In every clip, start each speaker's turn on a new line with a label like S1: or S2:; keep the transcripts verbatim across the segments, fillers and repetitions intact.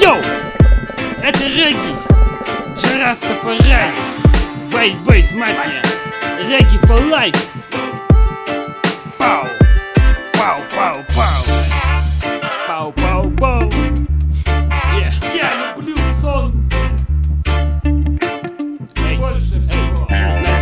S1: Йоу! Это регги, Джарастафарай, White Boys Mafia, Reggae for life. Пау, пау, пау, пау, пау, пау, пау. Yeah. Я люблю солнце. Эй, больше всего на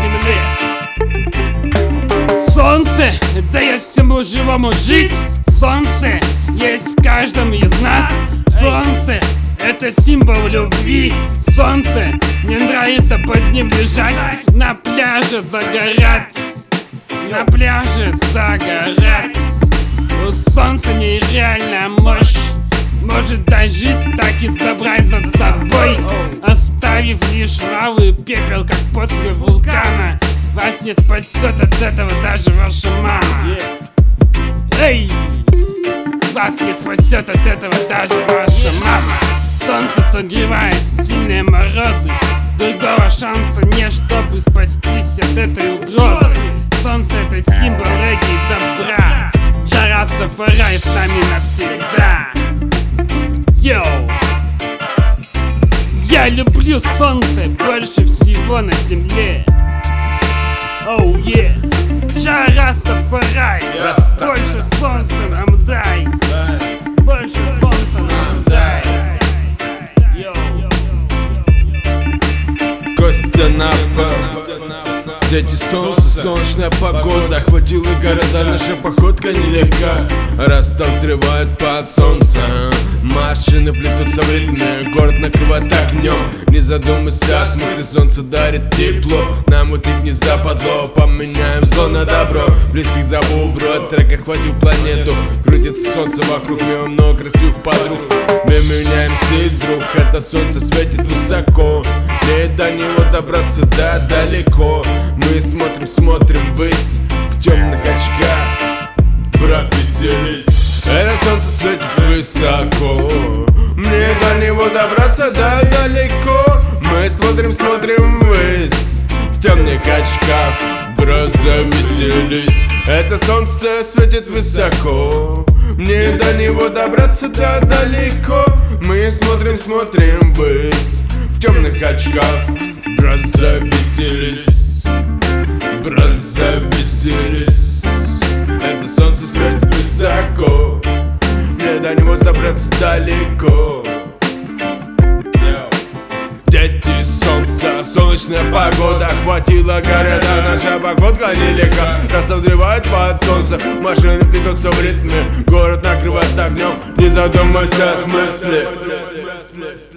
S1: земле. Солнце дает всему живому жить. Солнце есть в каждом из нас. Солнце — это символ любви. Солнце, мне нравится под ним лежать, на пляже загорать, на пляже загорать. У солнца нереальная мощь, может даже жизнь так и забрать за собой, оставив лишь лаву и пепел, как после вулкана. Вас не спасет от этого даже ваша мама. Эй! Вас не спасет от этого даже ваша мама. Солнце согревает сильные морозы. Другого шанса нет, чтобы спастись от этой угрозы. Солнце — это символ регги и добра. Джарастафарай с нами навсегда. Йоу! Я люблю солнце больше всего на земле. Оу, oh, е! Yeah. Джарастафарай, больше солнца нам дай. Больше солнца нам дай.
S2: Костя Напа, дети солнца, солнечная погода. Охватила города, наша походка нелегка. Раз там взрывают под солнцем, машины плетутся в ритме, город накрывает огнем. Не задумайся, смысл солнца дарит тепло. Нам утить не западло, поменяем зло на добро. Близких зову, бро, трек охватил планету. Крутится солнце вокруг, мимо много красивых подруг. Мы меняем стиль, друг, это солнце светит высоко. Не до него добраться, да, далеко. Мы смотрим, смотрим ввысь в темных очках. Брат, веселись, это солнце светит высоко. Мне до него добраться, да, далеко. Мы смотрим, смотрим ввысь в темных очках. Брат, завеселись, это солнце светит высоко. Мне до него добраться, да, далеко. Мы смотрим, смотрим ввысь в темных очках. Брат, завеселись, брат, завеселись, это солнце светит высоко. Мне до него добраться далеко. Дети солнца, солнечная погода. Охватила города, наша походка нелегка. Раз взрывает под солнце, машины плетутся в ритме, город накрывает огнем. Не задумайся о смысле.